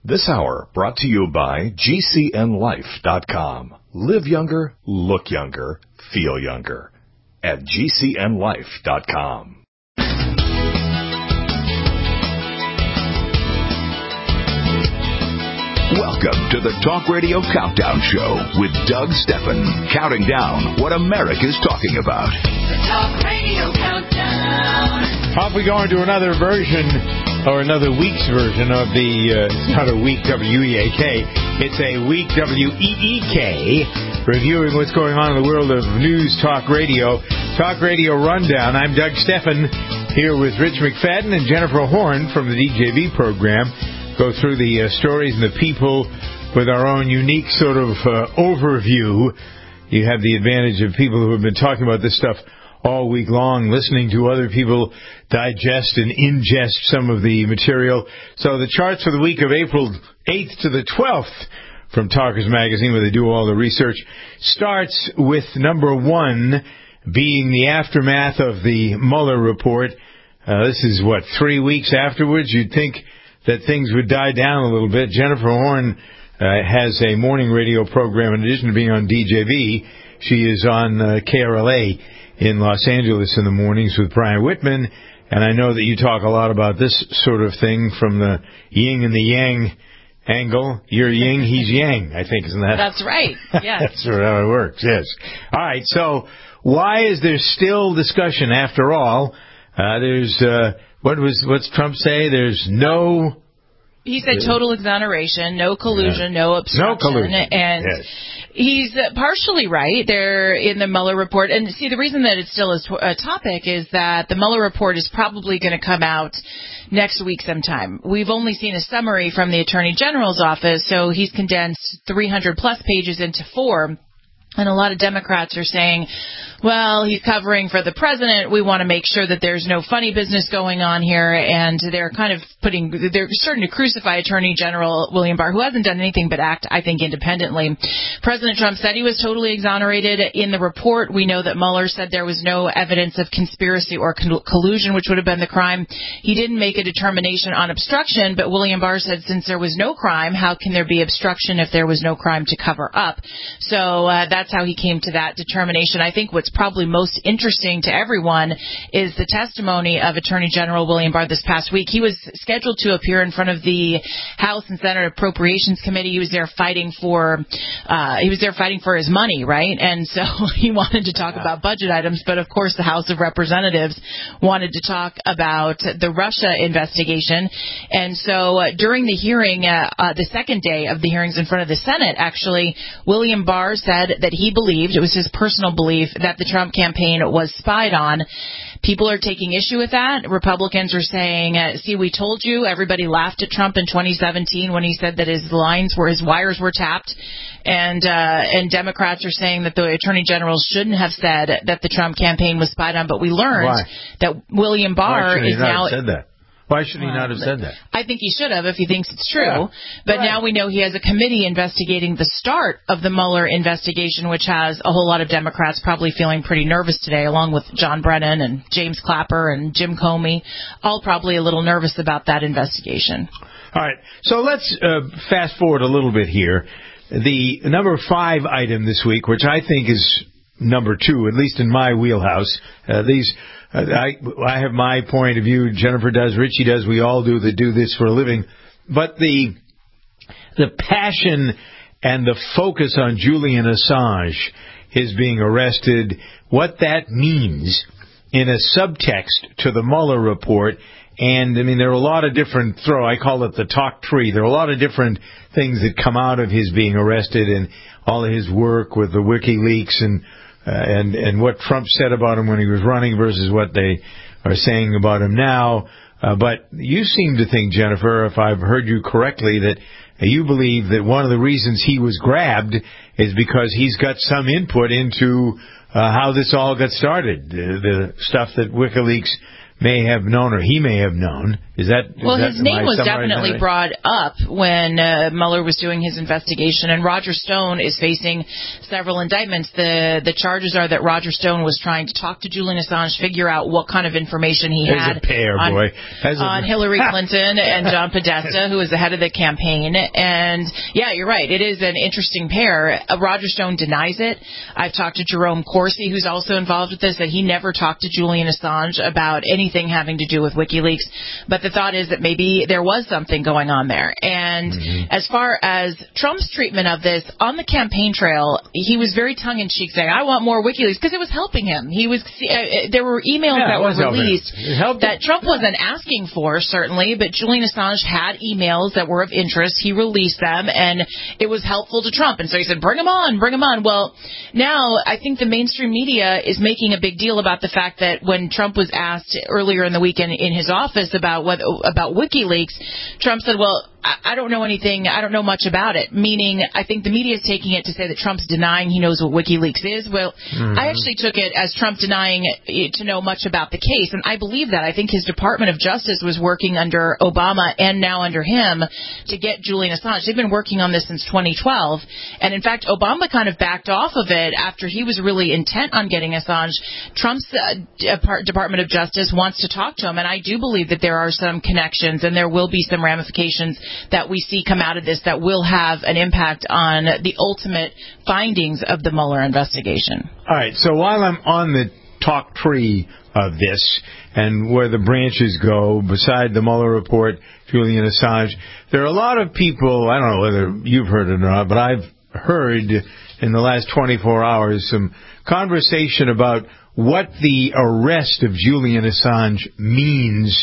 This hour brought to you by GCNLife.com. Live younger, look younger, feel younger. At GCNLife.com. Welcome to the Talk Radio Countdown Show with Doug Stephan, counting down what America's talking about. The Talk Radio Countdown. Off we go into another version, or another week's version of the, it's not a week W-E-A-K, it's a week W-E-E-K, reviewing what's going on in the world of news talk radio. Talk Radio Rundown. I'm Doug Stephan, here with Rich McFadden and Jennifer Horn from the DJV program. Go through the stories and the people with our own unique sort of overview. You have the advantage of people who have been talking about this stuff all week long, listening to other people digest and ingest some of the material. So the charts for the week of April 8th to the 12th from Talkers Magazine, where they do all the research, starts with number one being the aftermath of the Mueller report. This is, 3 weeks afterwards? You'd think that things would die down a little bit. Jennifer Horn has a morning radio program. In addition to being on DJV, she is on KRLA in Los Angeles in the mornings with Brian Whitman. And I know that you talk a lot about this sort of thing from the yin and the yang angle. You're yin, he's yang, I think, isn't that? That's right, yes. That's how it works, yes. All right, so why is there still discussion after all? What's Trump say? There's no... He said total exoneration, no collusion, no obstruction. No collusion, and yes. He's partially right there in the Mueller report. And see, the reason that it's still a topic is that the Mueller report is probably going to come out next week sometime. We've only seen a summary from the Attorney General's office, so he's condensed 300-plus pages into 4. And a lot of Democrats are saying, well, he's covering for the president. We want to make sure that there's no funny business going on here. And they're they're starting to crucify Attorney General William Barr, who hasn't done anything but act, I think, independently. President Trump said he was totally exonerated. In the report, we know that Mueller said there was no evidence of conspiracy or collusion, which would have been the crime. He didn't make a determination on obstruction, but William Barr said since there was no crime, how can there be obstruction if there was no crime to cover up? So that's how he came to that determination. I think what's probably most interesting to everyone is the testimony of Attorney General William Barr this past week. He was scheduled to appear in front of the House and Senate Appropriations Committee. He was there fighting for his money, right? And so he wanted to talk about budget items, but of course the House of Representatives wanted to talk about the Russia investigation. And so during the hearing, the second day of the hearings in front of the Senate, actually, William Barr said that he believed, it was his personal belief, that the Trump campaign was spied on. People are taking issue with that. Republicans are saying, see, we told you. Everybody laughed at Trump in 2017 when he said that his wires were tapped. And Democrats are saying that the Attorney General shouldn't have said that the Trump campaign was spied on. But we learned that William Barr is now... Said that? Why should he not have said that? I think he should have if he thinks it's true. Yeah. But now we know he has a committee investigating the start of the Mueller investigation, which has a whole lot of Democrats probably feeling pretty nervous today, along with John Brennan and James Clapper and Jim Comey, all probably a little nervous about that investigation. All right. So let's fast forward a little bit here. The number 5 item this week, which I think is number 2, at least in my wheelhouse, I have my point of view. Jennifer does. Richie does. We all do that do this for a living. But the passion and the focus on Julian Assange, his being arrested, what that means in a subtext to the Mueller report. And, I mean, there are a lot of different I call it the talk tree. There are a lot of different things that come out of his being arrested and all of his work with the WikiLeaks and what Trump said about him when he was running versus what they are saying about him now. But you seem to think, Jennifer, if I've heard you correctly, that you believe that one of the reasons he was grabbed is because he's got some input into how this all got started, the stuff that WikiLeaks may have known, or he may have known. Is that well? Is His that, name was summarizing definitely that? brought up when Mueller was doing his investigation, and Roger Stone is facing several indictments. The charges are that Roger Stone was trying to talk to Julian Assange, figure out what kind of information he There's had a pair, boy. on Hillary Clinton and John Podesta, who was the head of the campaign. And yeah, you're right. It is an interesting pair. Roger Stone denies it. I've talked to Jerome Corsi, who's also involved with this, that he never talked to Julian Assange about anything having to do with WikiLeaks. But the thought is that maybe there was something going on there. And as far as Trump's treatment of this, on the campaign trail, he was very tongue-in-cheek saying, I want more WikiLeaks, because it was helping him. He was there were emails that were released that Trump wasn't asking for, certainly, but Julian Assange had emails that were of interest. He released them, and it was helpful to Trump. And so he said, bring them on, bring them on. Well, now I think the mainstream media is making a big deal about the fact that when Trump was asked earlier in the week in his office about WikiLeaks, Trump said, well, I don't know anything. I don't know much about it, meaning I think the media is taking it to say that Trump's denying he knows what WikiLeaks is. Well, I actually took it as Trump denying to know much about the case, and I believe that. I think his Department of Justice was working under Obama and now under him to get Julian Assange. They've been working on this since 2012, and in fact, Obama kind of backed off of it after he was really intent on getting Assange. Trump's Department of Justice wants to talk to him, and I do believe that there are some connections and there will be some ramifications that we see come out of this that will have an impact on the ultimate findings of the Mueller investigation. All right, so while I'm on the talk tree of this and where the branches go beside the Mueller report, Julian Assange, there are a lot of people, I don't know whether you've heard it or not, but I've heard in the last 24 hours some conversation about what the arrest of Julian Assange means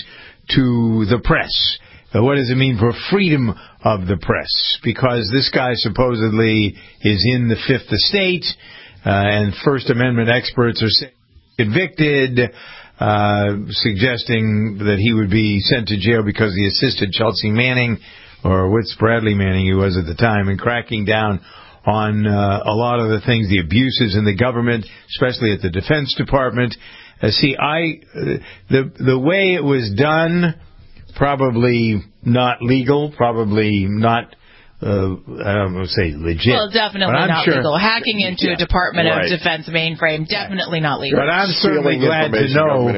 to the press. What does it mean for freedom of the press? Because this guy supposedly is in the Fifth Estate, and First Amendment experts are saying convicted, suggesting that he would be sent to jail because he assisted Chelsea Manning, or Witz Bradley Manning he was at the time, in cracking down on a lot of the things, the abuses in the government, especially at the Defense Department. The way it was done, probably not legal, probably not, I don't want to say legit. Well, definitely not legal. Hacking into a Department of Defense mainframe, definitely not legal. But I'm certainly glad to know.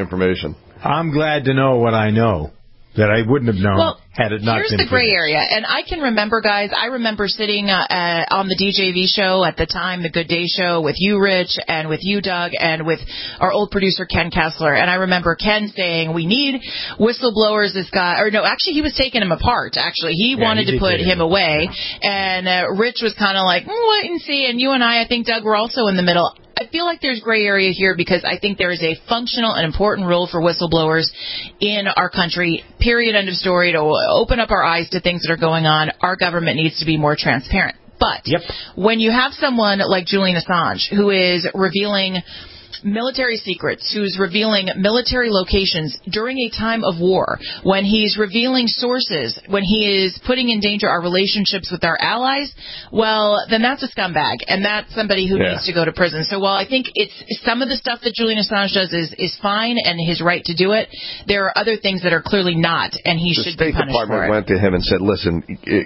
I'm glad to know what I know that I wouldn't have known had it not been. Here's the gray area, and I can remember, guys. I remember sitting on the DJV show at the time, the Good Day Show, with you, Rich, and with you, Doug, and with our old producer Ken Kessler. And I remember Ken saying, "We need whistleblowers." This guy, or no, actually, he was taking him apart. Actually, he wanted to put him away, and Rich was kind of like, "Wait and see." And you and I think, Doug, were also in the middle. I feel like there's gray area here because I think there is a functional and important role for whistleblowers in our country, period, end of story, to open up our eyes to things that are going on. Our government needs to be more transparent. But when you have someone like Julian Assange, who is revealing military secrets, who's revealing military locations during a time of war, when he's revealing sources, when he is putting in danger our relationships with our allies, well, then that's a scumbag, and that's somebody who needs to go to prison. So while I think it's some of the stuff that Julian Assange does is fine and his right to do it, there are other things that are clearly not, and he should be punished for it. The State Department went to him and said, listen,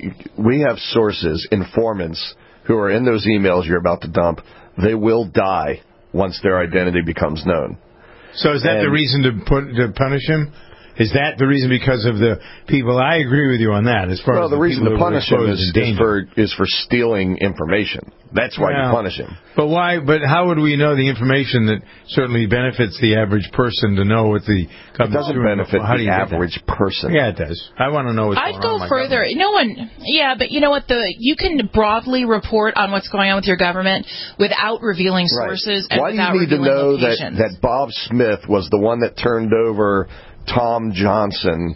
we have sources, informants, who are in those emails you're about to dump. They will die once their identity becomes known. So is that the reason to punish him? Is that the reason because of the people? I agree with you on that. As far as the reason to punish him is for stealing information. That's why you punish him. But why? But how would we know the information that certainly benefits the average person to know what the government? It doesn't benefit the average person. Yeah, it does. I want to know what's going on. I'd go further. But you know what? You can broadly report on what's going on with your government without revealing sources. And why do you need to know that Bob Smith was the one that turned over Tom Johnson?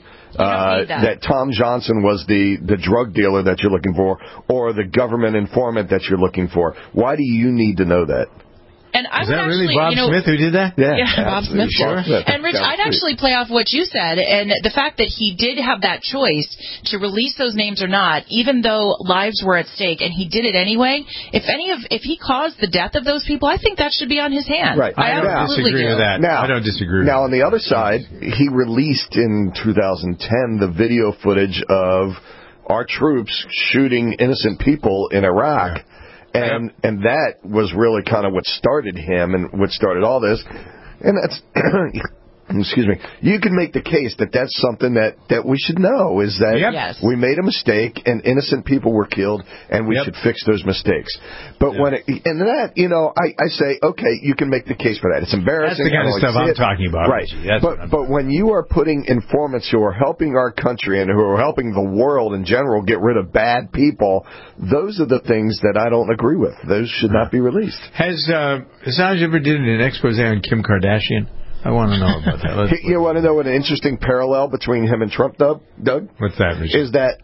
That Tom Johnson was the drug dealer that you're looking for, or the government informant that you're looking for. Why do you need to know that? And I Is would that really actually, Bob Smith who did that? Yeah, Bob Smith. Sure. And Rich, I'd actually play off what you said, and the fact that he did have that choice to release those names or not, even though lives were at stake, and he did it anyway. If he caused the death of those people, I think that should be on his hands. Right. I don't absolutely disagree with that. I don't disagree with that. Now, on the other side, he released in 2010 the video footage of our troops shooting innocent people in Iraq. And that was really kind of what started him and what started all this. And that's, excuse me, you can make the case that that's something that we should know, is that we made a mistake and innocent people were killed and we should fix those mistakes. But I say, okay, you can make the case for that. It's embarrassing. That's the kind of stuff I'm talking about. Right. But when you are putting informants who are helping our country and who are helping the world in general get rid of bad people, those are the things that I don't agree with. Those should not be released. Has Assange ever did an expose on Kim Kardashian? I want to know about that. You want to know what an interesting parallel between him and Trump, Doug? What's that, Michelle? Is that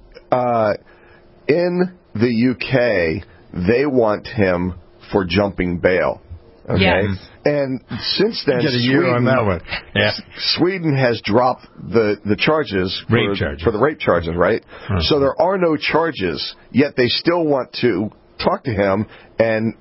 in the UK, they want him for jumping bail. Okay? Yes. And since then, Get a year on that one. Yeah. Sweden has dropped the charges for the rape charges, right? Uh-huh. So there are no charges, yet they still want to talk to him and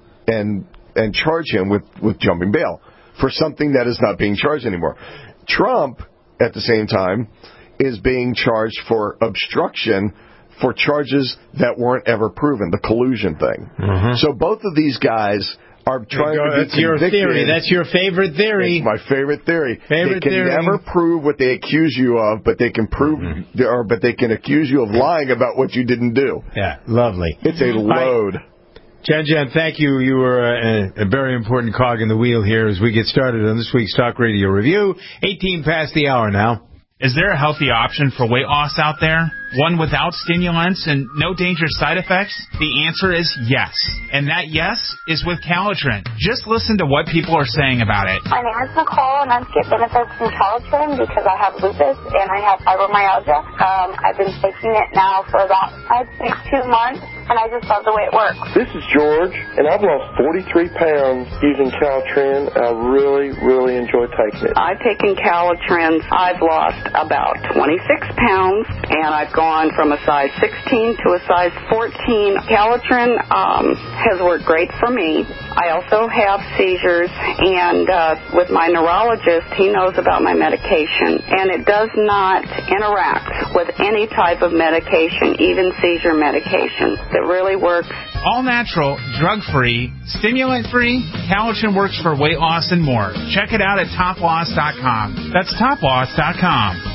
charge him with jumping bail for something that is not being charged anymore. Trump, at the same time, is being charged for obstruction for charges that weren't ever proven, the collusion thing. Mm-hmm. So both of these guys are trying to be That's your theory. That's your favorite theory. It's my favorite theory. They can never prove what they accuse you of, but they can prove, but they can accuse you of lying about what you didn't do. Yeah, lovely. It's a load. Jan, thank you. You were a very important cog in the wheel here as we get started on this week's Talk Radio Review. 18 past the hour now. Is there a healthy option for weight loss out there? One without stimulants and no dangerous side effects? The answer is yes. And that yes is with Calitrin. Just listen to what people are saying about it. My name is Nicole, and I get benefits from Calitrin because I have lupus and I have fibromyalgia. I've been taking it now for about, I'd say, 2 months, and I just love the way it works. This is George, and I've lost 43 pounds using Calitrin. I really, really enjoy taking it. I've taken Calitrin. I've lost about 26 pounds, and I've gone from a size 16 to a size 14. Calitrin has worked great for me. I also have seizures, and with my neurologist, he knows about my medication, and it does not interact with any type of medication, even seizure medication. It really works. All natural, drug-free, stimulant-free, Calitrin works for weight loss and more. Check it out at toploss.com. That's toploss.com.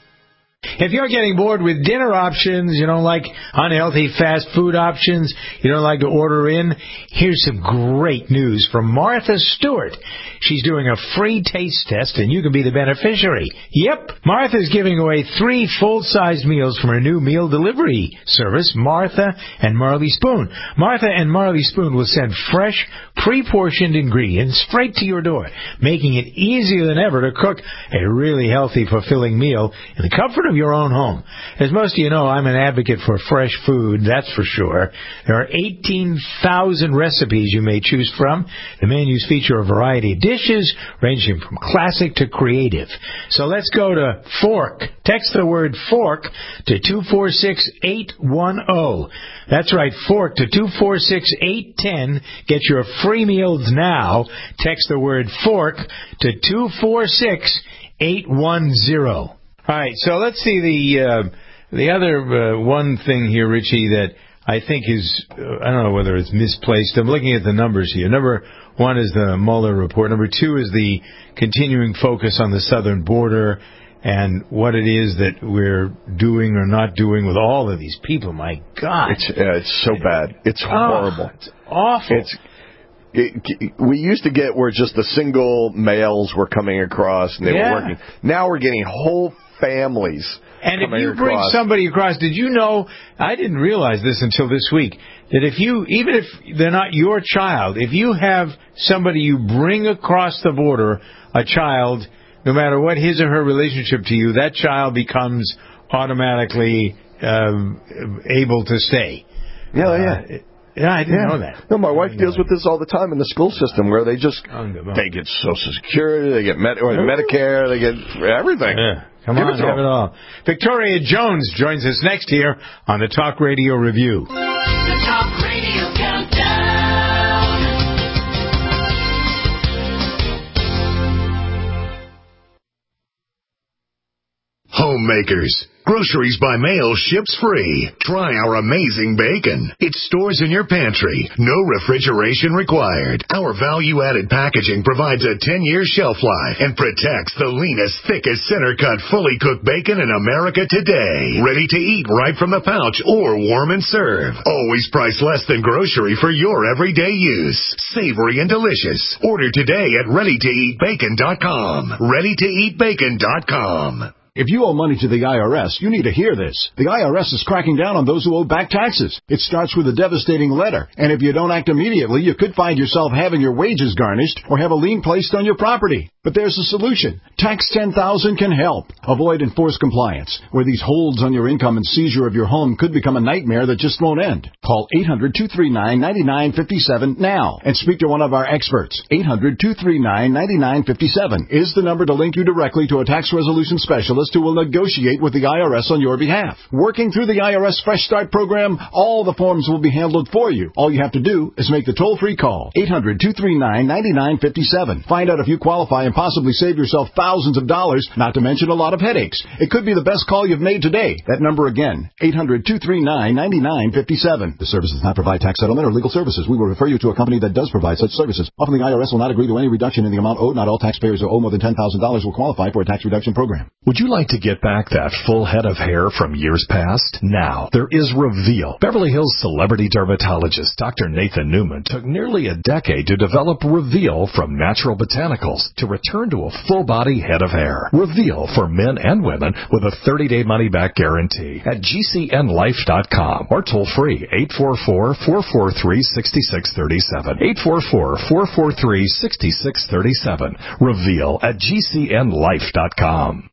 If you're getting bored with dinner options, you don't like unhealthy fast food options, you don't like to order in, here's some great news from Martha Stewart. She's doing a free taste test, and you can be the beneficiary. Yep, Martha's giving away 3 full-size meals from her new meal delivery service, Martha and Marley Spoon. Martha and Marley Spoon will send fresh, pre-portioned ingredients straight to your door, making it easier than ever to cook a really healthy, fulfilling meal in the comfort of your own home. As most of you know, I'm an advocate for fresh food, that's for sure. There are 18,000 recipes you may choose from. The menus feature a variety of dishes, ranging from classic to creative. So let's go to Fork. Text the word Fork to 246-810. That's right, Fork to 246-810. Get your free meals now. Text the word Fork to 246-810. All right, so let's see the other one thing here, Richie, that I think is, I don't know whether it's misplaced. I'm looking at the numbers here. Number 1 is the Mueller report. Number 2 is the continuing focus on the southern border and what it is that we're doing or not doing with all of these people. My God. It's so bad. It's horrible. It's awful. We used to get where just the single males were coming across and they were working. Now we're getting whole families. And if you bring somebody across, did you know, I didn't realize this until this week, that even if they're not your child, if you have somebody you bring across the border, a child, no matter what his or her relationship to you, that child becomes automatically able to stay. Yeah. Yeah, I didn't know that. No, my wife deals with this all the time in the school system, where they get Social Security, they get Medicare, they get everything. Yeah. Come on, have it all. Victoria Jones joins us next here on the Talk Radio Review. The Talk Radio Countdown. Homemakers. Groceries by mail ships free. Try our amazing bacon. It stores in your pantry. No refrigeration required. Our value-added packaging provides a 10-year shelf life and protects the leanest, thickest, center-cut, fully cooked bacon in America today. Ready to eat right from the pouch or warm and serve. Always priced less than grocery for your everyday use. Savory and delicious. Order today at ReadyToEatBacon.com. ReadyToEatBacon.com. If you owe money to the IRS, you need to hear this. The IRS is cracking down on those who owe back taxes. It starts with a devastating letter, and if you don't act immediately, you could find yourself having your wages garnished or have a lien placed on your property. But there's a solution. Tax 10,000 can help. Avoid enforced compliance, where these holds on your income and seizure of your home could become a nightmare that just won't end. Call 800-239-9957 now and speak to one of our experts. 800-239-9957 is the number to link you directly to a tax resolution specialist who will negotiate with the IRS on your behalf. Working through the IRS Fresh Start program, all the forms will be handled for you. All you have to do is make the toll-free call. 800-239-9957. Find out if you qualify and possibly save yourself thousands of dollars, not to mention a lot of headaches. It could be the best call you've made today. That number again, 800-239-9957. The service does not provide tax settlement or legal services. We will refer you to a company that does provide such services. Often the IRS will not agree to any reduction in the amount owed. Not all taxpayers who owe more than $10,000 will qualify for a tax reduction program. Would you like to get back that full head of hair from years past? Now, there is Reveal. Beverly Hills celebrity dermatologist Dr. Nathan Newman took nearly a decade to develop Reveal from natural botanicals to return to a full-body head of hair. Reveal for men and women with a 30-day money-back guarantee at GCNlife.com or toll-free 844-443-6637. 844-443-6637. Reveal at GCNlife.com.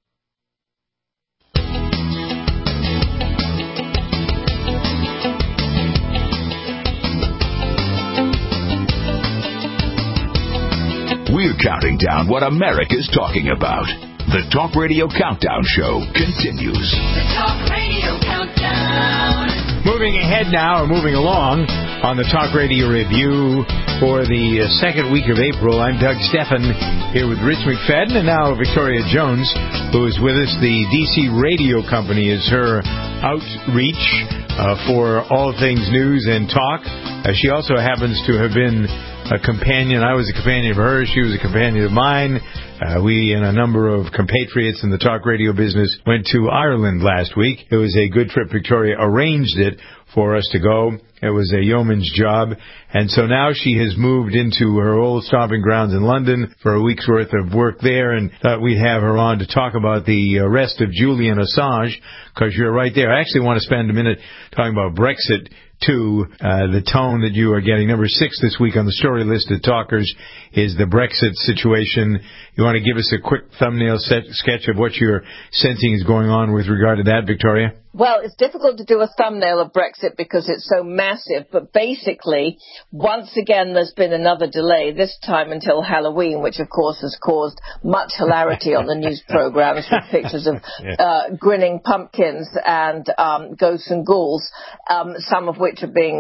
We're counting down what America's talking about. The Talk Radio Countdown Show continues. The Talk Radio Countdown. Moving ahead now, or moving along, on the Talk Radio Review for the second week of April, I'm Doug Stephan here with Rich McFadden and now Victoria Jones, who is with us. The DC Radio Company is her outreach for all things news and talk. She also happens to have been a companion. I was a companion of hers. She was a companion of mine. We and a number of compatriots in the talk radio business went to Ireland last week. It was a good trip. Victoria arranged it for us to go. It was a yeoman's job. And so now she has moved into her old stomping grounds in London for a week's worth of work there, and thought we'd have her on to talk about the arrest of Julian Assange, because you're right there. I actually want to spend a minute talking about Brexit, too. The tone that you are getting. Number 6 this week on the story list of talkers is the Brexit situation. You want to give us a quick thumbnail sketch of what you're sensing is going on with regard to that, Victoria? Well, it's difficult to do a thumbnail of Brexit because it's so massive, but basically, once again, there's been another delay, this time until Halloween, which of course has caused much hilarity on the news programs with pictures of grinning pumpkins and ghosts and ghouls, some of which are being,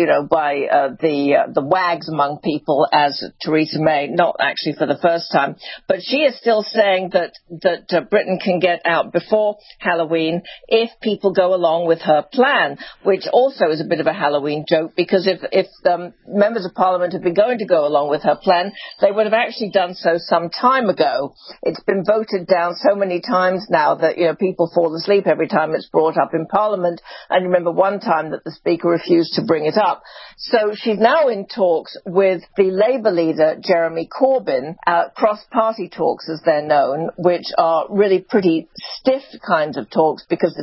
by the wags among people, as Theresa May, not actually for the first time, but she is still saying that Britain can get out before Halloween if people go along with her plan, which also is a bit of a Halloween joke, because if members of Parliament had been going to go along with her plan, they would have actually done so some time ago. It's been voted down so many times now that people fall asleep every time it's brought up in Parliament. And remember one time that the Speaker refused to bring it up. So she's now in talks with the Labour leader, Jeremy Corbyn, cross-party talks as they're known, which are really pretty stiff kinds of talks because the two people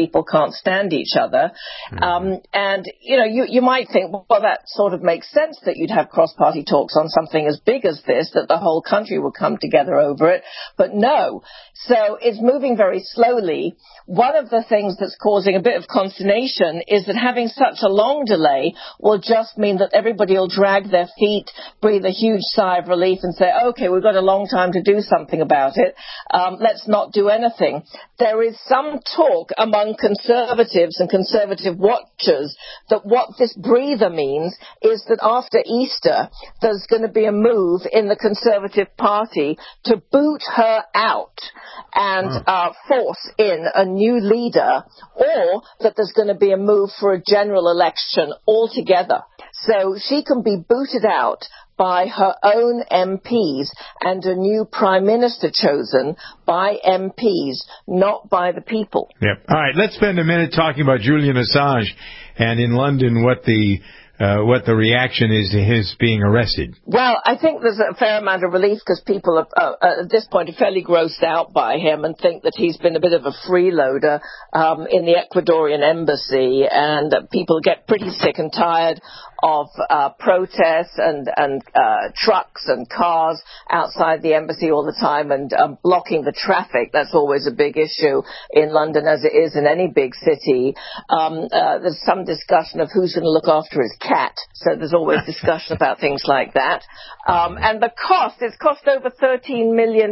people can't stand each other. And, you might think, well, that sort of makes sense that you'd have cross-party talks on something as big as this, that the whole country would come together over it. But no. So it's moving very slowly. One of the things that's causing a bit of consternation is that having such a long delay will just mean that everybody will drag their feet, breathe a huge sigh of relief and say, okay, we've got a long time to do something about it. Let's not do anything. There is some talk among conservatives and conservative watchers that what this breather means is that after Easter, there's going to be a move in the Conservative Party to boot her out and force in a new leader, or that there's going to be a move for a general election altogether. So she can be booted out by her own MPs and a new prime minister chosen by MPs, not by the people. Yep. All right, let's spend a minute talking about Julian Assange and in London what the reaction is to his being arrested. Well, I think there's a fair amount of relief because people at this point are fairly grossed out by him and think that he's been a bit of a freeloader in the Ecuadorian embassy, and people get pretty sick and tired of protests and trucks and cars outside the embassy all the time and blocking the traffic. That's always a big issue in London, as it is in any big city. There's some discussion of who's going to look after his cat, so there's always discussion about things like that. And the cost, it's cost over £13 million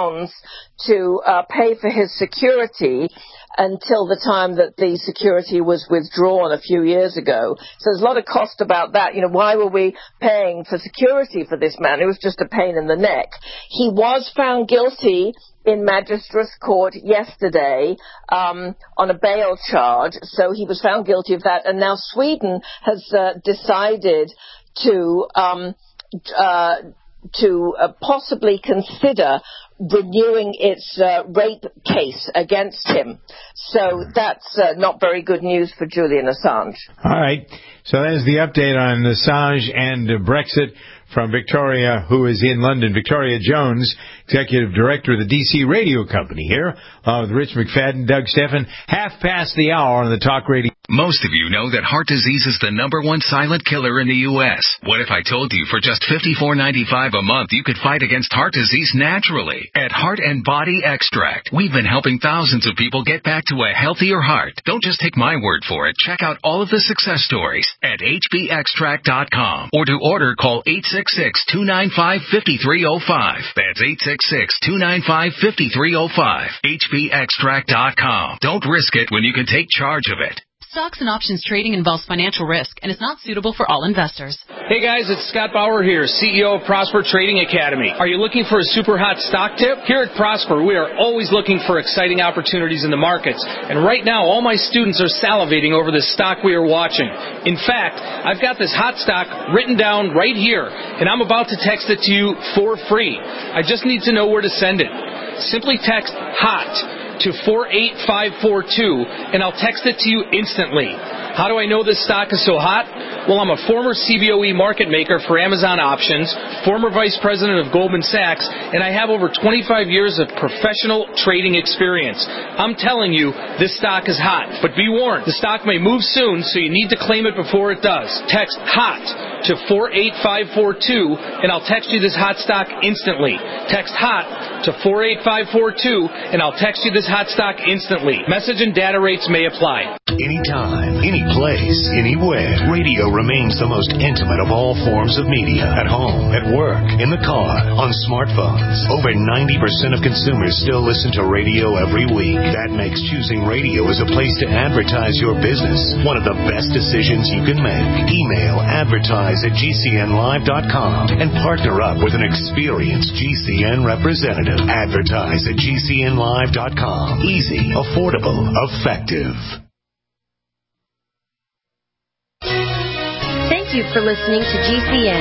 to pay for his security until the time that the security was withdrawn a few years ago. So there's a lot of cost about that. Why were we paying for security for this man? It was just a pain in the neck. He was found guilty in Magistrates Court yesterday on a bail charge, so he was found guilty of that. And now Sweden has decided to possibly consider renewing its rape case against him. So that's not very good news for Julian Assange. All right. So there's the update on Assange and Brexit from Victoria, who is in London. Victoria Jones, Executive Director of the DC Radio Company here, with Rich McFadden, Doug Steffen, 1:30 on the Talk Radio. Most of you know that heart disease is the #1 silent killer in the U.S. What if I told you for just $54.95 a month you could fight against heart disease naturally? At Heart and Body Extract, we've been helping thousands of people get back to a healthier heart. Don't just take my word for it. Check out all of the success stories at hbextract.com, or to order, call 866-295-5305. That's 866-295-5305. hbextract.com. Don't risk it when you can take charge of it. Stocks and options trading involves financial risk and is not suitable for all investors. Hey guys, it's Scott Bauer here, CEO of Prosper Trading Academy. Are you looking for a super hot stock tip? Here at Prosper, we are always looking for exciting opportunities in the markets. And right now, all my students are salivating over this stock we are watching. In fact, I've got this hot stock written down right here, and I'm about to text it to you for free. I just need to know where to send it. Simply text HOT to 48542, and I'll text it to you instantly. How do I know this stock is so hot? Well, I'm a former CBOE market maker for Amazon Options, former vice president of Goldman Sachs, and I have over 25 years of professional trading experience. I'm telling you, this stock is hot. But be warned, the stock may move soon, so you need to claim it before it does. Text HOT to 48542, and I'll text you this hot stock instantly. Text HOT to 48542, and I'll text you this hot stock instantly. Message and data rates may apply. Anytime, any place, anywhere, radio remains the most intimate of all forms of media. At home, at work, in the car, on smartphones. Over 90% of consumers still listen to radio every week. That makes choosing radio as a place to advertise your business one of the best decisions you can make. Email advertise@gcnlive.com and partner up with an experienced GCN representative. Advertise@gcnlive.com. Easy, affordable, effective. Thank you for listening to GCN.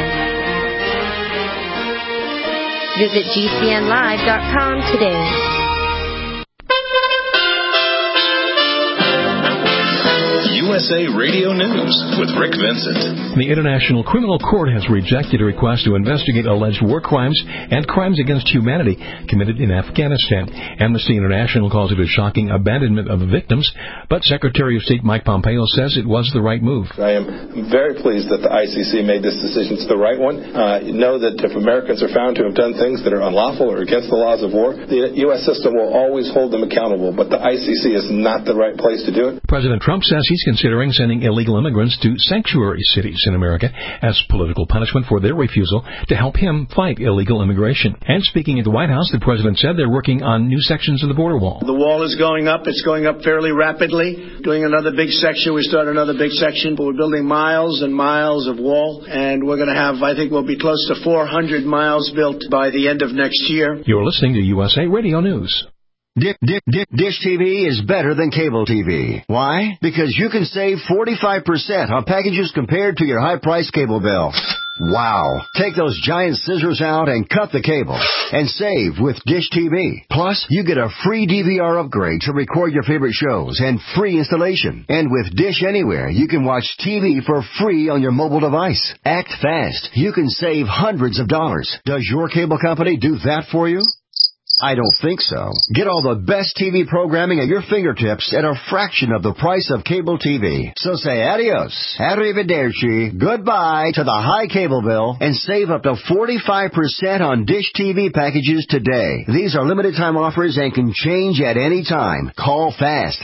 Visit GCNlive.com today. USA Radio News with Rick Vincent. The International Criminal Court has rejected a request to investigate alleged war crimes and crimes against humanity committed in Afghanistan. Amnesty International calls it a shocking abandonment of the victims, but Secretary of State Mike Pompeo says it was the right move. I am very pleased that the ICC made this decision. It's the right one. Know that if Americans are found to have done things that are unlawful or against the laws of war, the U.S. system will always hold them accountable, but the ICC is not the right place to do it. President Trump says he's considering sending illegal immigrants to sanctuary cities in America as political punishment for their refusal to help him fight illegal immigration. And speaking at the White House, the president said they're working on new sections of the border wall. The wall is going up. It's going up fairly rapidly. Doing another big section. We start another big section, but we're building miles and miles of wall, and we're going to have, I think we'll be close to 400 miles built by the end of next year. You're listening to USA Radio News. Dish TV is better than cable TV. Why? Because you can save 45% on packages compared to your high-priced cable bill. Wow. Take those giant scissors out and cut the cable and save with Dish TV. Plus, you get a free DVR upgrade to record your favorite shows and free installation. And with Dish Anywhere, you can watch TV for free on your mobile device. Act fast. You can save hundreds of dollars. Does your cable company do that for you? I don't think so. Get all the best TV programming at your fingertips at a fraction of the price of cable TV. So say adios, arrivederci, goodbye to the high cable bill and save up to 45% on Dish TV packages today. These are limited time offers and can change at any time. Call fast.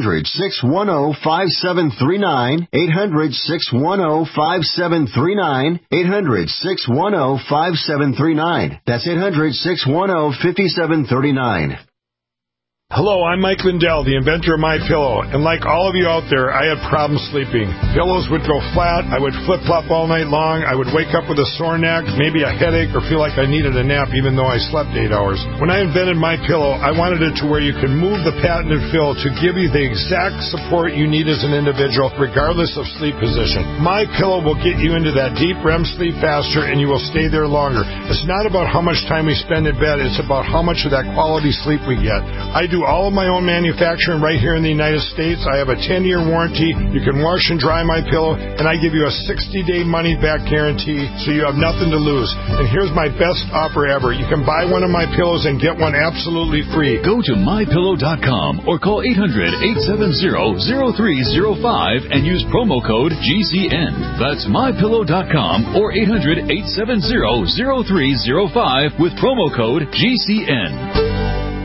800-610-5739. 800-610-5739. 800-610-5739. That's 800-610-5739. 739. Hello, I'm Mike Lindell, the inventor of MyPillow, and like all of you out there, I had problems sleeping. Pillows would go flat, I would flip-flop all night long, I would wake up with a sore neck, maybe a headache, or feel like I needed a nap even though I slept 8 hours. When I invented MyPillow, I wanted it to where you can move the patented fill to give you the exact support you need as an individual, regardless of sleep position. MyPillow will get you into that deep REM sleep faster, and you will stay there longer. It's not about how much time we spend in bed, it's about how much of that quality sleep we get. I do all of my own manufacturing right here in the United States. I have a 10-year warranty. You can wash and dry my pillow, and I give you a 60-day money-back guarantee, so you have nothing to lose. And here's my best offer ever. You can buy one of my pillows and get one absolutely free. Go to mypillow.com or call 800-870-0305 and use promo code GCN. That's mypillow.com or 800-870-0305 with promo code GCN.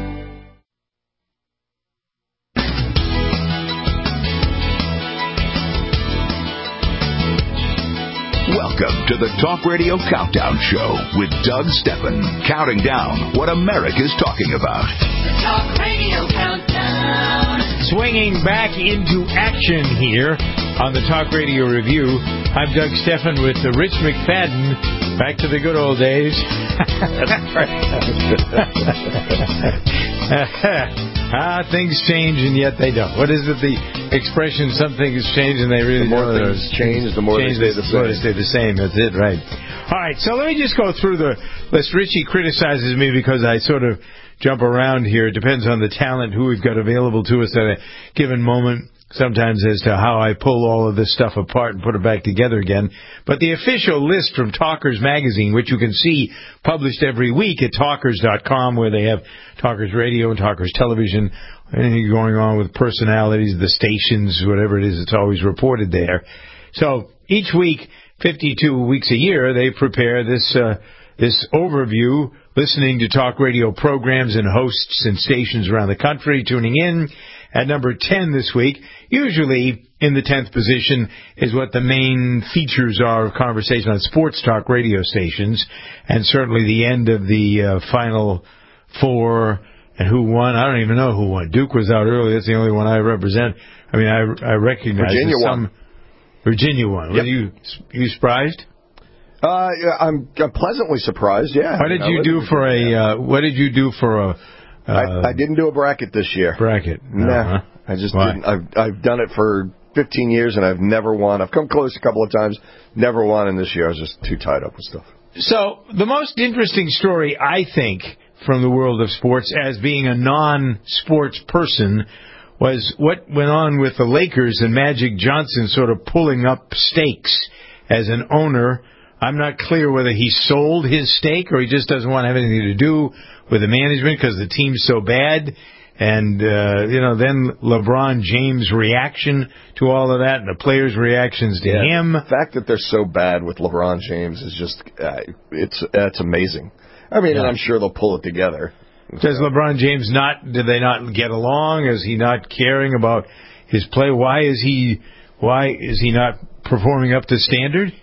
Welcome to the Talk Radio Countdown Show with Doug Steffen, counting down what America's talking about. The Talk Radio Countdown. Swinging back into action here on the Talk Radio Review. I'm Doug Steffen with Rich McFadden. Back to the good old days. Things change and yet they don't. What is it, the expression, some things change and they really don't? The more things change, the more they stay the same. They stay the same, that's it, right. All right, so let me just go through the list. Richie criticizes me because I sort of jump around here. It depends on the talent, who we've got available to us at a given moment, sometimes as to how I pull all of this stuff apart and put it back together again. But the official list from Talkers Magazine, which you can see published every week at talkers.com, where they have Talkers Radio and Talkers Television, anything going on with personalities, the stations, whatever it is, it's always reported there. So each week, 52 weeks a year, they prepare this overview, listening to talk radio programs and hosts and stations around the country, tuning in. At number 10 this week, usually in the 10th position is what the main features are of conversation on sports talk radio stations, and certainly the end of the Final Four. And who won? I don't even know who won. Duke was out early. That's the only one I represent. I mean, I recognize Virginia won. Virginia won. Yep. Were you surprised? I'm pleasantly surprised. Yeah. What did you do for a? I didn't do a bracket this year. Bracket? No. Nah, I just didn't. I've done it for 15 years and I've never won. I've come close a couple of times, never won, and this year I was just too tied up with stuff. So the most interesting story, I think, from the world of sports, as being a non-sports person, was what went on with the Lakers and Magic Johnson sort of pulling up stakes as an owner. I'm not clear whether he sold his stake or he just doesn't want to have anything to do with the management because the team's so bad. And, then LeBron James' reaction to all of that and the players' reactions to him. The fact that they're so bad with LeBron James is just, it's amazing. I mean, and I'm sure they'll pull it together. Does LeBron James do they not get along? Is he not caring about his play? Why is he not performing up to standard?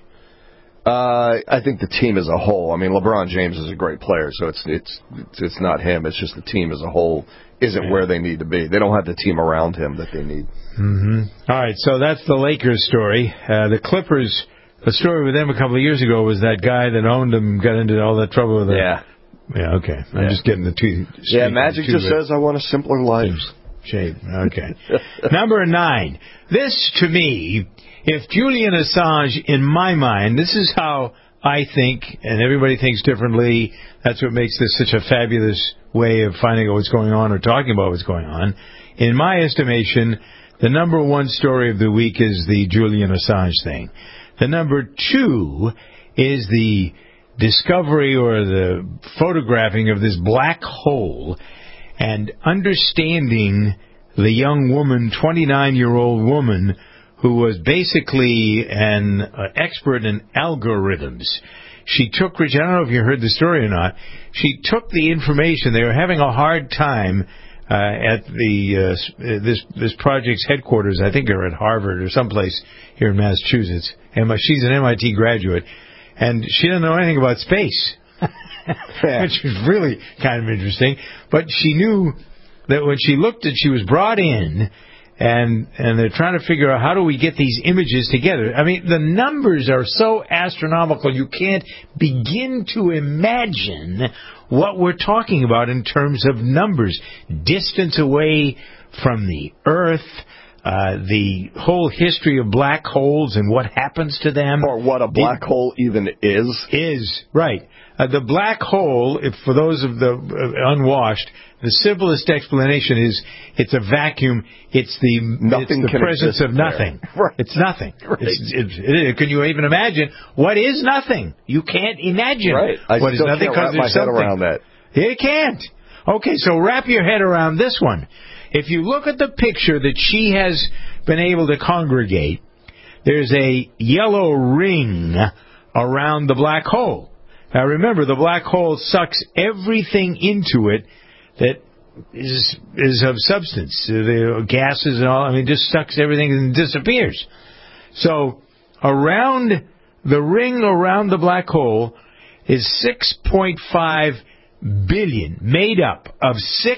I think the team as a whole. I mean, LeBron James is a great player, so it's not him. It's just the team as a whole isn't where they need to be. They don't have the team around him that they need. Mm-hmm. All right, so that's the Lakers story. The Clippers, the story with them a couple of years ago was that guy that owned them got into all that trouble with it. Yeah, okay. I'm just getting the two. Yeah, Magic just says, I want a simpler life. Shade. Okay. Number 9. This, to me, if Julian Assange, in my mind, this is how I think, and everybody thinks differently. That's what makes this such a fabulous way of finding out what's going on or talking about what's going on. In my estimation, the number 1 story of the week is the Julian Assange thing. The number 2 is the discovery or the photographing of this black hole and understanding the young woman, 29-year-old woman, who was basically an expert in algorithms. She took, Rich, I don't know if you heard the story or not, she took the information. They were having a hard time at this project's headquarters. I think they're at Harvard or someplace here in Massachusetts. And she's an MIT graduate, and she didn't know anything about space, which was really kind of interesting. But she knew that when she looked at, she was brought in, and they're trying to figure out how do we get these images together. I mean, the numbers are so astronomical, you can't begin to imagine what we're talking about in terms of numbers. Distance away from the Earth, the whole history of black holes and what happens to them. Or what a black hole even is. Is, right. The black hole, for those of the unwashed, the simplest explanation is it's a vacuum. It's the presence of nothing. Right. It's nothing. Right. Can you even imagine what is nothing? You can't imagine what is nothing because there's something. Around that. You can't. Okay, so wrap your head around this one. If you look at the picture that she has been able to congregate, there's a yellow ring around the black hole. Now remember, the black hole sucks everything into it that is of substance. The gases and all, just sucks everything and disappears. So around the ring around the black hole is 6.5 billion, made up of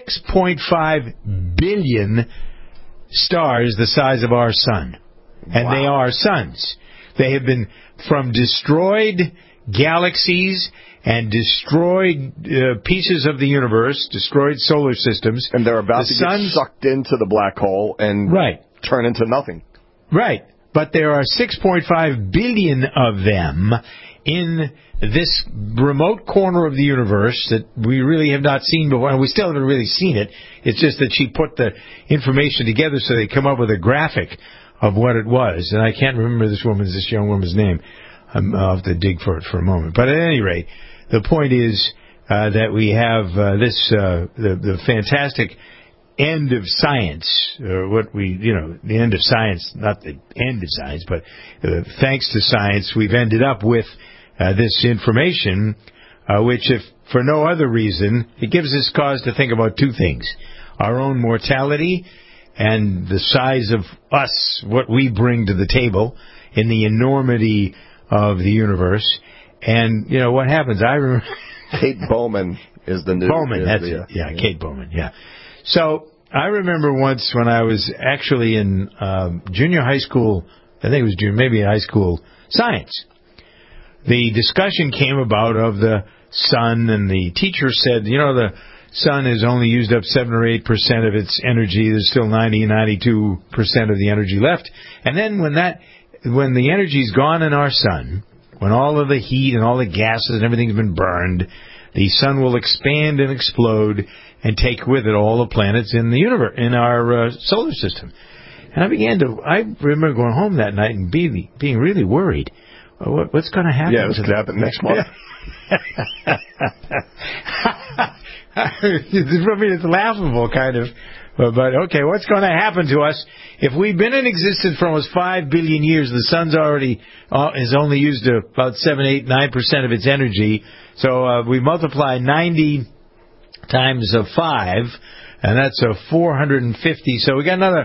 6.5 billion stars the size of our sun. And they are suns. They have been from destroyed galaxies and destroyed pieces of the universe, destroyed solar systems. And they're about to get sucked into the black hole and turn into nothing. Right. But there are 6.5 billion of them in this remote corner of the universe that we really have not seen before, and we still haven't really seen it. It's just that she put the information together so they come up with a graphic of what it was. And I can't remember this young woman's name. I'll have to dig for it for a moment. But at any rate, the point is that we have the fantastic end of science, or the end of science, not the end of science, but thanks to science, we've ended up with this information, which, if for no other reason, it gives us cause to think about two things: our own mortality and the size of us, what we bring to the table in the enormity of the universe. And, what happens? I remember... Kate Bowman is the new... Bowman, that's it. Yeah, Kate Bowman, yeah. So, I remember once when I was actually in junior high school, I think it was maybe high school science, the discussion came about of the sun, and the teacher said, the sun has only used up 7 or 8% of its energy. There's still 92% of the energy left. And then when the energy's gone in our sun, when all of the heat and all the gases and everything's been burned, the sun will expand and explode, and take with it all the planets in the universe, in our solar system. And I remember going home that night and being really worried. What's going to happen? Yeah, what's going to happen next month? I mean, it's laughable, kind of. But, okay, what's going to happen to us if we've been in existence for almost 5 billion years? The sun's already has only used about 7, 8, 9% of its energy. So we multiply 90 times 5, and that's 450. So we got another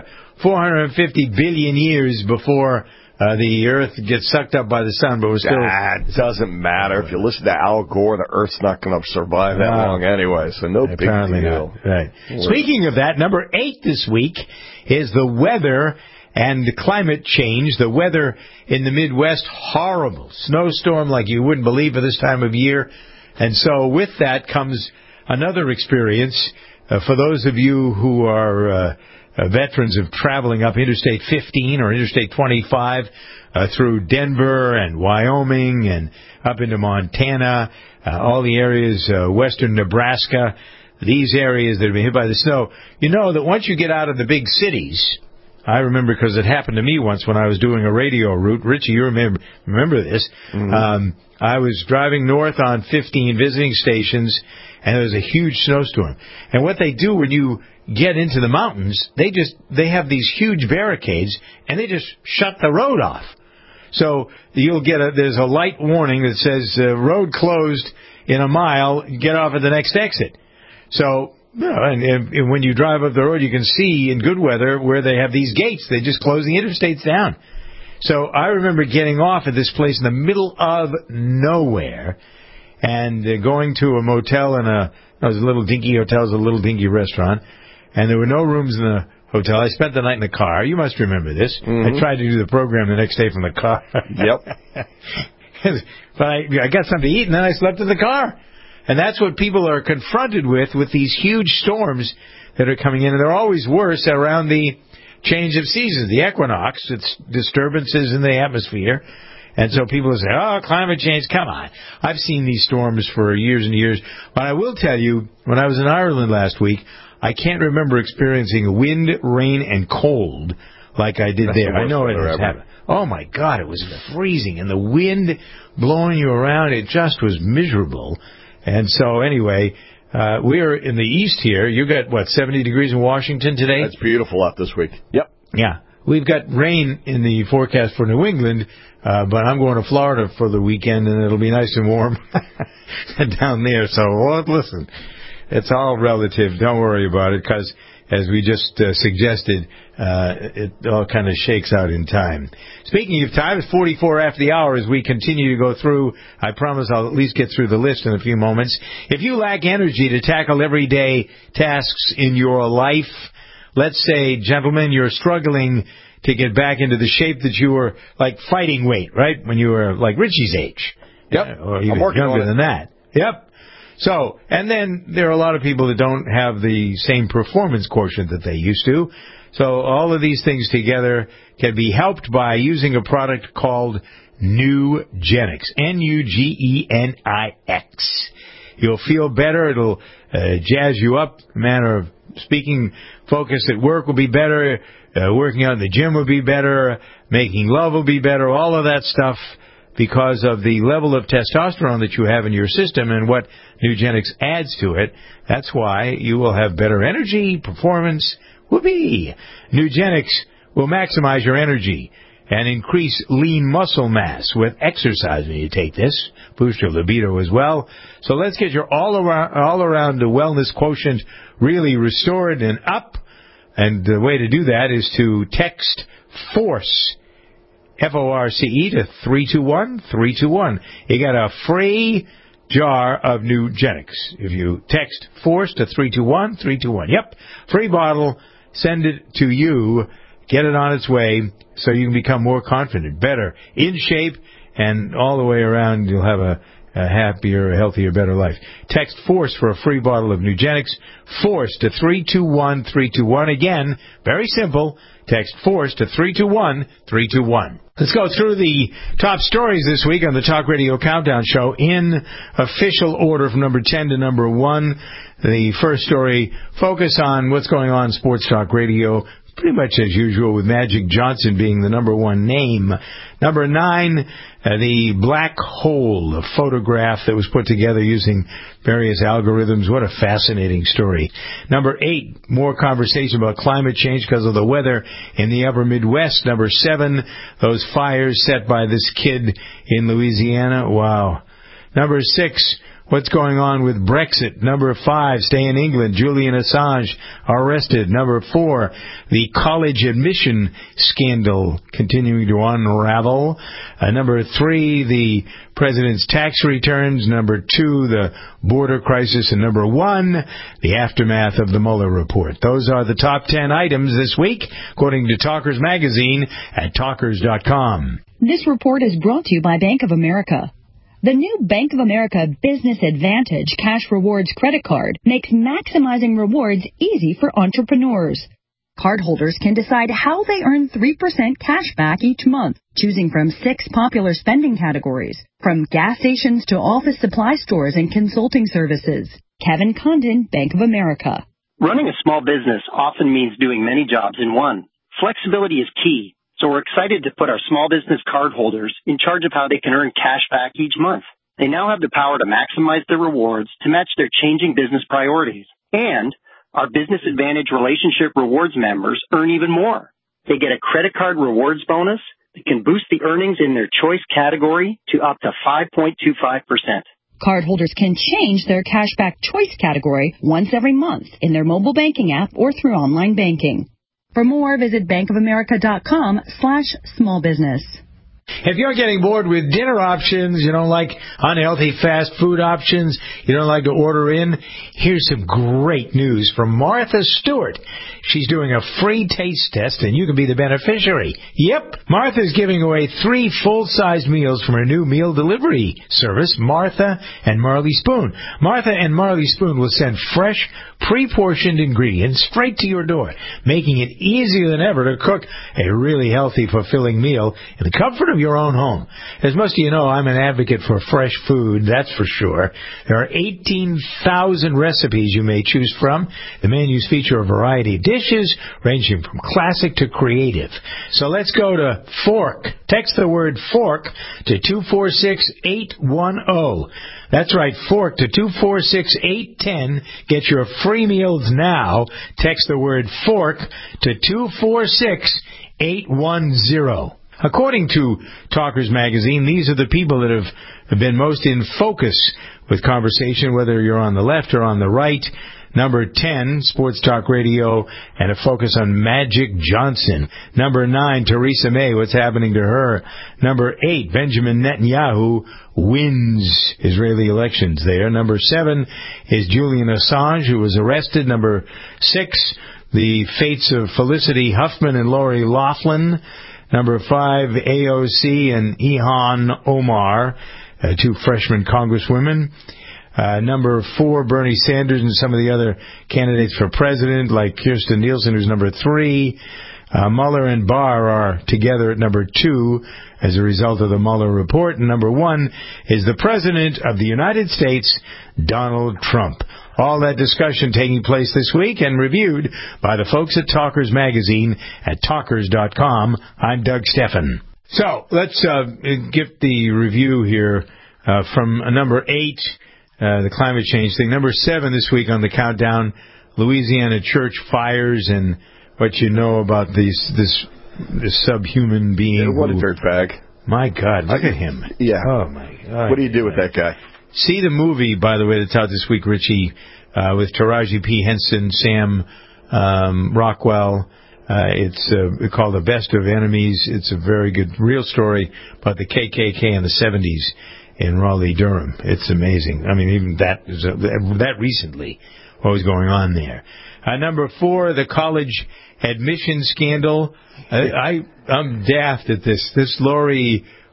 450 billion years before the Earth gets sucked up by the sun, but we're still... That doesn't matter. If you listen to Al Gore, the Earth's not going to survive that long anyway, so no big deal. Right. Speaking of that, number 8 this week is the weather and climate change. The weather in the Midwest, horrible. Snowstorm like you wouldn't believe at this time of year. And so with that comes another experience. For those of you who are... veterans of traveling up Interstate 15 or Interstate 25 through Denver and Wyoming and up into Montana, all the areas, western Nebraska, these areas that have been hit by the snow. You know that once you get out of the big cities, I remember because it happened to me once when I was doing a radio route. Richie, you remember this. Mm-hmm. I was driving north on 15, visiting stations, and there was a huge snowstorm. And what they do when you get into the mountains, they have these huge barricades, and they just shut the road off. So you'll get there's a light warning that says road closed in a mile, get off at the next exit. So, and when you drive up the road, you can see in good weather where they have these gates. They just close the interstates down. So I remember getting off at this place in the middle of nowhere and going to a motel it was a little dinky hotel, it was a little dinky restaurant, and there were no rooms in the hotel. I spent the night in the car. You must remember this. Mm-hmm. I tried to do the program the next day from the car. Yep. But I got something to eat, and then I slept in the car. And that's what people are confronted with these huge storms that are coming in. And they're always worse around the change of seasons, the equinox. It's disturbances in the atmosphere. And so people say, climate change, come on. I've seen these storms for years and years. But I will tell you, when I was in Ireland last week, I can't remember experiencing wind, rain, and cold like I did there. I know it has happened. Oh, my God, it was freezing. And the wind blowing you around, it just was miserable. And so, anyway, we're in the east here. You got, 70 degrees in Washington today? That's beautiful out this week. Yep. Yeah. We've got rain in the forecast for New England, but I'm going to Florida for the weekend, and it'll be nice and warm down there. So, listen, it's all relative. Don't worry about it, because as we just suggested, it all kind of shakes out in time. Speaking of time, it's 44 after the hour as we continue to go through. I promise I'll at least get through the list in a few moments. If you lack energy to tackle everyday tasks in your life, let's say, gentlemen, you're struggling to get back into the shape that you were, like, fighting weight, right, when you were, like, Richie's age. Yep. Or even younger than that. Yep. So, and then there are a lot of people that don't have the same performance quotient that they used to. So all of these things together can be helped by using a product called Nugenix. Nugenix. You'll feel better. It'll jazz you up. Manner of speaking, focus at work will be better. Working out in the gym will be better. Making love will be better. All of that stuff because of the level of testosterone that you have in your system and what Nugenix adds to it. That's why you will have better energy, performance. Whoopee! Nugenix will maximize your energy and increase lean muscle mass with exercise when you take this. Boost your libido as well. So let's get your all around the wellness quotient really restored and up. And the way to do that is to text FORCE, FORCE, to 321-321. You got a free jar of Nugenix. If you text FORCE to 321-321. Yep, free bottle. Send it to you. Get it on its way so you can become more confident, better, in shape, and all the way around you'll have a happier, healthier, better life. Text FORCE for a free bottle of Nugenix. FORCE to 321-321. Again, very simple. Text FORCE to 321-321. Let's go through the top stories this week on the Talk Radio Countdown Show in official order from number 10 to number 1. The first story, focus on what's going on in Sports Talk Radio, pretty much as usual, with Magic Johnson being the number 1 name. Number 9, the black hole, a photograph that was put together using various algorithms. What a fascinating story. Number 8, more conversation about climate change because of the weather in the upper Midwest. Number 7, those fires set by this kid in Louisiana. Wow. Number 6, what's going on with Brexit? Number 5, stay in England. Julian Assange arrested. Number 4, the college admission scandal continuing to unravel. Number 3, the president's tax returns. Number 2, the border crisis. And number 1, the aftermath of the Mueller report. Those are the top 10 items this week, according to Talkers Magazine at Talkers.com. This report is brought to you by Bank of America. The new Bank of America Business Advantage Cash Rewards credit card makes maximizing rewards easy for entrepreneurs. Cardholders can decide how they earn 3% cash back each month, choosing from 6 popular spending categories, from gas stations to office supply stores and consulting services. Kevin Condon, Bank of America. Running a small business often means doing many jobs in one. Flexibility is key. So we're excited to put our small business cardholders in charge of how they can earn cash back each month. They now have the power to maximize their rewards to match their changing business priorities. And our Business Advantage Relationship Rewards members earn even more. They get a credit card rewards bonus that can boost the earnings in their choice category to up to 5.25%. Cardholders can change their cashback choice category once every month in their mobile banking app or through online banking. For more, visit bankofamerica.com/smallbusiness. If you're getting bored with dinner options, you don't like unhealthy fast food options, you don't like to order in, here's some great news from Martha Stewart. She's doing a free taste test, and you can be the beneficiary. Yep, Martha's giving away 3 full-size meals from her new meal delivery service, Martha and Marley Spoon. Martha and Marley Spoon will send fresh, pre-portioned ingredients straight to your door, making it easier than ever to cook a really healthy, fulfilling meal in the comfort of your own home. As most of you know, I'm an advocate for fresh food, that's for sure. There are 18,000 recipes you may choose from. The menus feature a variety of dishes, ranging from classic to creative. So let's go to Fork. Text the word Fork to 246-810. That's right, Fork to 246-810. Get your free meals now. Text the word Fork to 246-810. According to Talkers Magazine, these are the people that have been most in focus with conversation, whether you're on the left or on the right. Number 10, Sports Talk Radio, and a focus on Magic Johnson. Number 9, Theresa May, what's happening to her. Number 8, Benjamin Netanyahu wins Israeli elections there. Number 7 is Julian Assange, who was arrested. Number 6, the fates of Felicity Huffman and Lori Loughlin. Number 5, AOC and Ilhan Omar, 2 freshman congresswomen. Number 4, Bernie Sanders and some of the other candidates for president, like Kirstjen Nielsen, who's number 3. Mueller and Barr are together at number 2 as a result of the Mueller report. And number 1 is the President of the United States, Donald Trump. All that discussion taking place this week and reviewed by the folks at Talkers Magazine at Talkers.com. I'm Doug Steffen. So let's get the review here from number 8, the climate change thing. Number 7 this week on the countdown, Louisiana church fires and what you know about this subhuman being. What a dirtbag. My God, look at him. Yeah. Oh, my God. What do you do with that guy? See the movie, by the way, that's out this week, Richie, with Taraji P. Henson, Sam Rockwell. It's called The Best of Enemies. It's a very good, real story about the KKK in the 70s in Raleigh-Durham. It's amazing. I mean, even that recently, what was going on there. Number 4, the college admission scandal. I'm daft at this. This Lori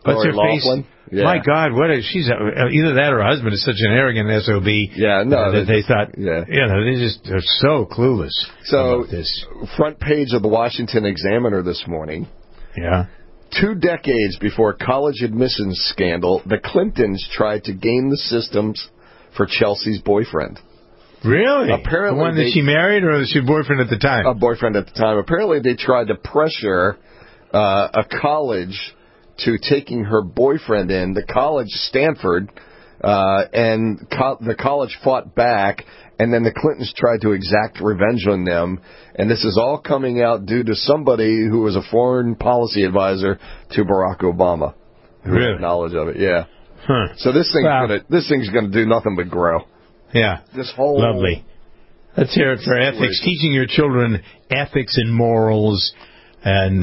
What's Lori her face? Loughlin. Yeah. My God, she's either that or her husband is such an arrogant SOB. Yeah, no, that they thought, yeah, they just are so clueless. So, about this. Front page of the Washington Examiner this morning. Yeah. 2 decades before college admissions scandal, the Clintons tried to game the systems for Chelsea's boyfriend. Really? Apparently, the one that she married, or was she boyfriend at the time? A boyfriend at the time. Apparently, they tried to pressure a college to taking her boyfriend in. The college, Stanford, and the college fought back, and then the Clintons tried to exact revenge on them. And this is all coming out due to somebody who was a foreign policy advisor to Barack Obama. Really? Had knowledge of it, yeah. Huh. So this thing's gonna do nothing but grow. Yeah. This whole lovely. Let's hear it for ethics. Teaching your children ethics and morals, and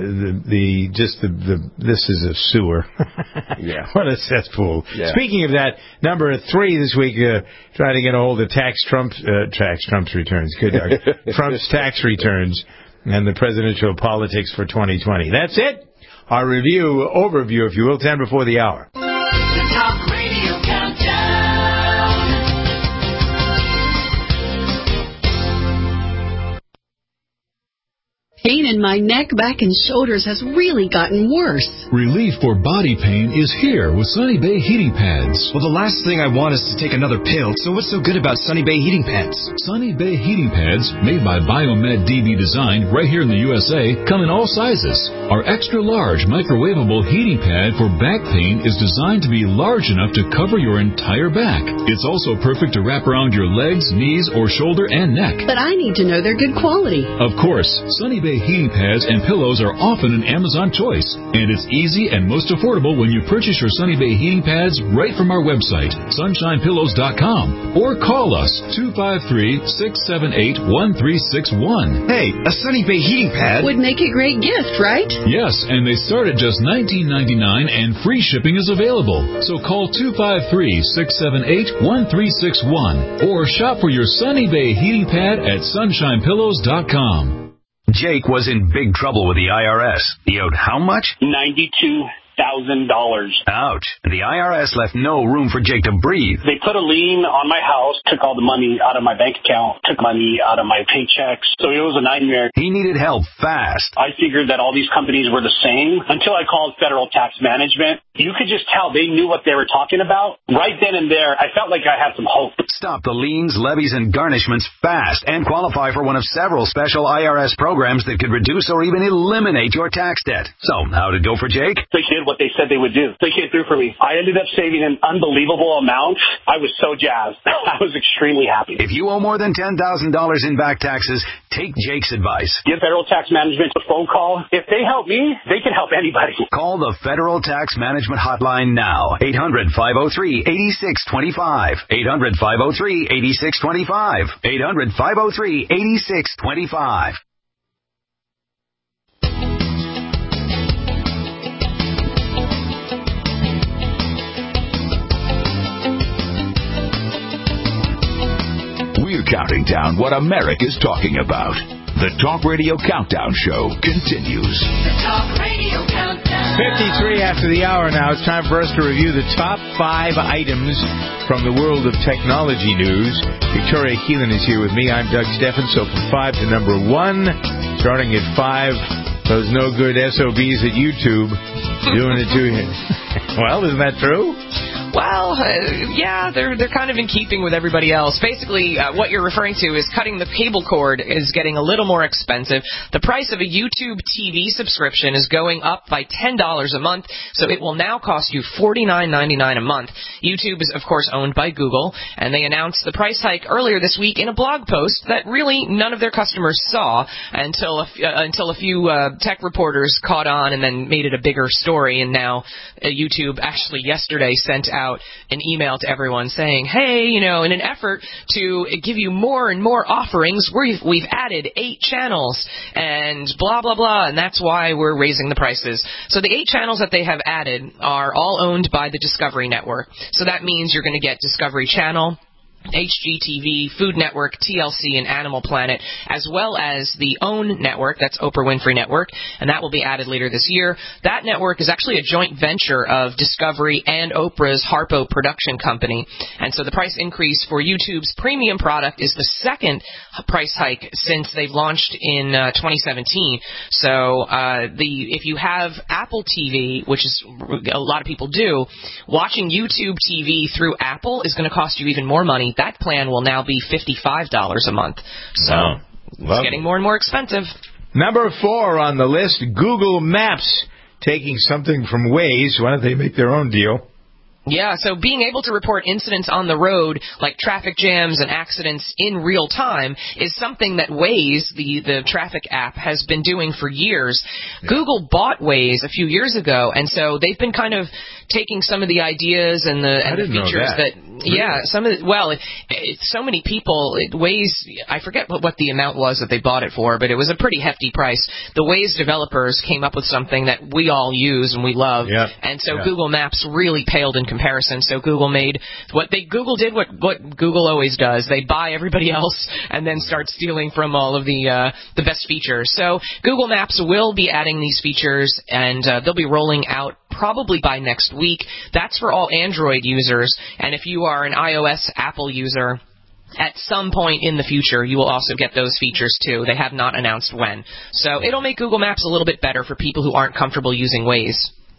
this is a sewer. Yeah. What a cesspool. Yeah. Speaking of that, number 3 this week, trying to get a hold of Trump's returns. Good dog. Trump's tax returns and the presidential politics for 2020. That's it. Our overview, if you will, 10 before the hour. The Talk Radio Countdown. Pain in my neck, back, and shoulders has really gotten worse. Relief for body pain is here with Sunny Bay Heating Pads. Well, the last thing I want is to take another pill, so what's so good about Sunny Bay Heating Pads? Sunny Bay Heating Pads, made by Biomed DB Design right here in the USA, come in all sizes. Our extra-large microwavable heating pad for back pain is designed to be large enough to cover your entire back. It's also perfect to wrap around your legs, knees, or shoulder and neck. But I need to know they're good quality. Of course, Sunny Bay heating pads and pillows are often an Amazon choice, and it's easy and most affordable when you purchase your Sunny Bay heating pads right from our website, sunshinepillows.com, or call us 253-678-1361. Hey, a Sunny Bay heating pad would make a great gift, right? Yes, and they start at just $19.99 and free shipping is available. So call 253-678-1361 or shop for your Sunny Bay heating pad at sunshinepillows.com. Jake was in big trouble with the IRS. He owed how much? $92,000. Ouch. The IRS left no room for Jake to breathe. They put a lien on my house, took all the money out of my bank account, took money out of my paychecks. So it was a nightmare. He needed help fast. I figured that all these companies were the same until I called Federal Tax Management. You could just tell they knew what they were talking about. Right then and there, I felt like I had some hope. Stop the liens, levies, and garnishments fast and qualify for one of several special IRS programs that could reduce or even eliminate your tax debt. So, how'd it go for Jake? They did what they said they would do. They came through for me. I ended up saving an unbelievable amount. I was so jazzed. I was extremely happy. If you owe more than $10,000 in back taxes, take Jake's advice. Give Federal Tax Management a phone call. If they help me, they can help anybody. Call the Federal Tax Management Hotline now. 800-503-8625. 800-503-8625. 800-503-8625. We're counting down what America's talking about. The Talk Radio Countdown Show continues. The Talk Radio Countdown. 53 after the hour now. It's time for us to review the top 5 items from the world of technology news. Victoria Keelan is here with me. I'm Doug Steffen. So from 5 to number 1, starting at 5, those no good SOBs at YouTube doing it to you. Well, isn't that true? Well, yeah, they're kind of in keeping with everybody else. Basically, what you're referring to is cutting the cable cord is getting a little more expensive. The price of a YouTube TV subscription is going up by $10 a month, so it will now cost you $49.99 a month. YouTube is, of course, owned by Google, and they announced the price hike earlier this week in a blog post that really none of their customers saw until a few tech reporters caught on and then made it a bigger story, and now YouTube actually yesterday sent out an email to everyone saying, hey, in an effort to give you more and more offerings, we've added 8 channels and blah, blah, blah, and that's why we're raising the prices. So the 8 channels that they have added are all owned by the Discovery Network. So that means you're going to get Discovery Channel, HGTV, Food Network, TLC, and Animal Planet, as well as the OWN network, that's Oprah Winfrey Network, and that will be added later this year. That network is actually a joint venture of Discovery and Oprah's Harpo production company, and so the price increase for YouTube's premium product is the second price hike since they've launched in 2017. So if you have Apple TV, which is a lot of people do, watching YouTube TV through Apple is going to cost you even more money. That plan will now be $55 a month. So it's getting more and more expensive. Number 4 on the list, Google Maps, taking something from Waze. Why don't they make their own deal? Yeah, so being able to report incidents on the road, like traffic jams and accidents in real time, is something that Waze, the traffic app, has been doing for years. Yeah. Google bought Waze a few years ago, and so they've been kind of taking some of the ideas and the features that yeah, some of the, so many people, Waze, I forget what the amount was that they bought it for, but it was a pretty hefty price. The Waze developers came up with something that we all use and we love, and so Google Maps really paled in comparison. So Google made Google did what Google always does. They buy everybody else and then start stealing from all of the best features. So Google Maps will be adding these features, and they'll be rolling out probably by next week. That's for all Android users, and if you are an iOS Apple user, at some point in the future, you will also get those features too. They have not announced when. So it'll make Google Maps a little bit better for people who aren't comfortable using Waze.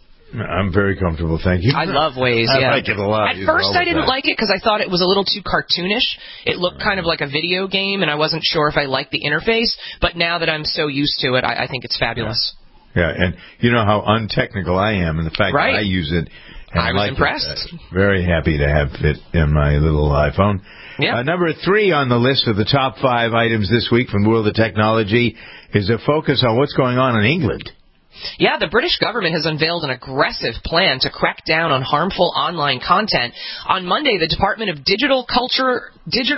I'm very comfortable, thank you. I love Waze, I like it a lot. At first, I didn't like it because I thought it was a little too cartoonish. It looked kind of like a video game, and I wasn't sure if I liked the interface. But now that I'm so used to it, I think it's fabulous. Yeah, and you know how untechnical I am, and the fact that I use it. And I was impressed. Very happy to have it in my little iPhone. Yeah. Number 3 on the list of the top 5 items this week from the world of technology is a focus on what's going on in England. Yeah, the British government has unveiled an aggressive plan to crack down on harmful online content. On Monday, the Department of Digital Culture,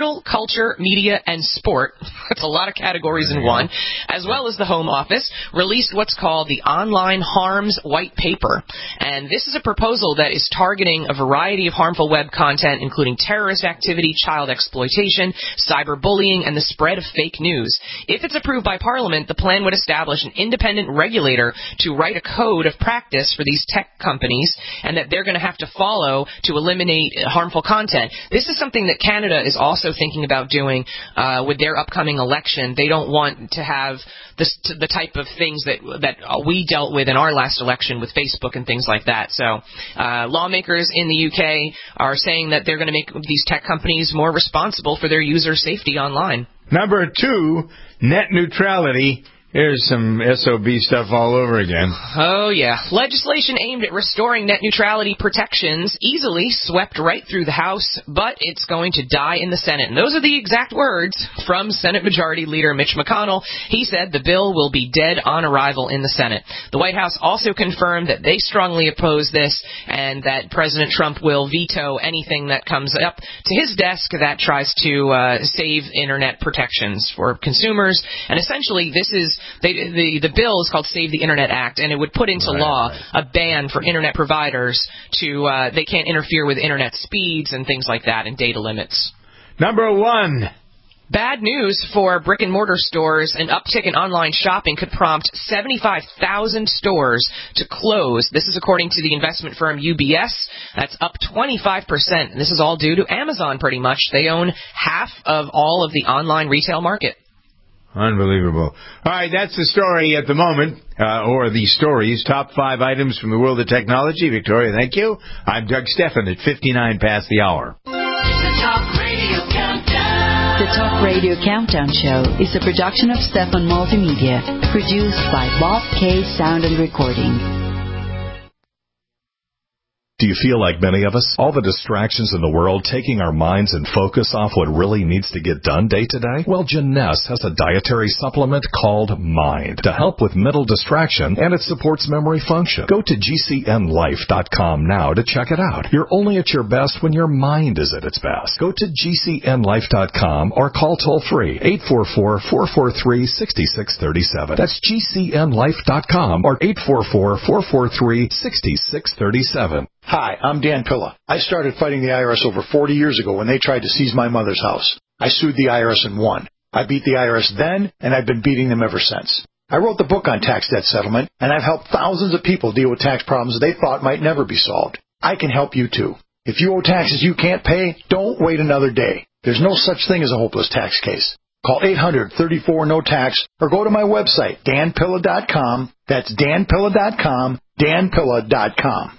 Media, and Sport, that's a lot of categories in one, as well as the Home Office, released what's called the Online Harms White Paper. And this is a proposal that is targeting a variety of harmful web content, including terrorist activity, child exploitation, cyberbullying, and the spread of fake news. If it's approved by Parliament, the plan would establish an independent regulator to write a code of practice for these tech companies, and that they're going to have to follow to eliminate harmful content. This is something that Canada is also thinking about doing with their upcoming election. They don't want to have the type of things that we dealt with in our last election with Facebook and things like that. So lawmakers in the UK are saying that they're going to make these tech companies more responsible for their user safety online. Number 2, net neutrality. Here's some SOB stuff all over again. Oh, yeah. Legislation aimed at restoring net neutrality protections easily swept right through the House, but it's going to die in the Senate. And those are the exact words from Senate Majority Leader Mitch McConnell. He said the bill will be dead on arrival in the Senate. The White House also confirmed that they strongly oppose this and that President Trump will veto anything that comes up to his desk that tries to save Internet protections for consumers. And essentially, this is the bill is called Save the Internet Act, and it would put into law a ban for Internet providers to they can't interfere with Internet speeds and things like that and data limits. Number 1. Bad news for brick-and-mortar stores. An uptick in online shopping could prompt 75,000 stores to close. This is according to the investment firm UBS. That's up 25%. And this is all due to Amazon, pretty much. They own half of all of the online retail market. Unbelievable. All right, that's the story at the moment, or the stories. Top 5 items from the world of technology. Victoria, thank you. I'm Doug Stephan at 59 past the hour. The Talk Radio Countdown. The Talk Radio Countdown Show is a production of Stephan Multimedia, produced by Bob K. Sound and Recording. Do you feel like many of us? All the distractions in the world taking our minds and focus off what really needs to get done day to day? Well, Jeunesse has a dietary supplement called Mind to help with mental distraction, and it supports memory function. Go to GCNlife.com now to check it out. You're only at your best when your mind is at its best. Go to GCNlife.com or call toll-free 844-443-6637. That's GCNlife.com or 844-443-6637. Hi, I'm Dan Pilla. I started fighting the IRS over 40 years ago when they tried to seize my mother's house. I sued the IRS and won. I beat the IRS then, and I've been beating them ever since. I wrote the book on tax debt settlement, and I've helped thousands of people deal with tax problems they thought might never be solved. I can help you too. If you owe taxes you can't pay, don't wait another day. There's no such thing as a hopeless tax case. Call 800-34-NO-TAX or go to my website, danpilla.com. That's danpilla.com, danpilla.com.